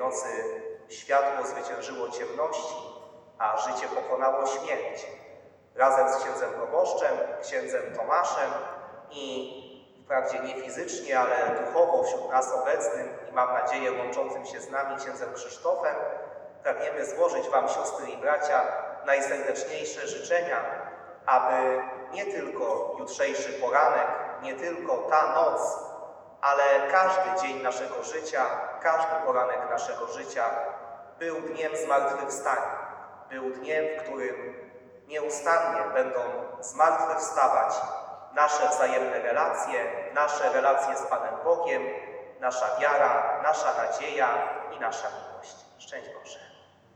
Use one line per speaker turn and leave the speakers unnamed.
nocy światło zwyciężyło ciemności, a życie pokonało śmierć. Razem z księdzem proboszczem, księdzem Tomaszem i wprawdzie nie fizycznie, ale duchowo wśród nas obecnym i mam nadzieję łączącym się z nami księdzem Krzysztofem, pragniemy złożyć Wam, siostry i bracia, najserdeczniejsze życzenia, aby nie tylko jutrzejszy poranek, nie tylko ta noc, ale każdy dzień naszego życia, każdy poranek naszego życia był dniem zmartwychwstania. Był dniem, w którym nieustannie będą zmartwychwstawać nasze wzajemne relacje z Panem Bogiem, nasza wiara, nasza nadzieja i nasza miłość. Szczęść Boże.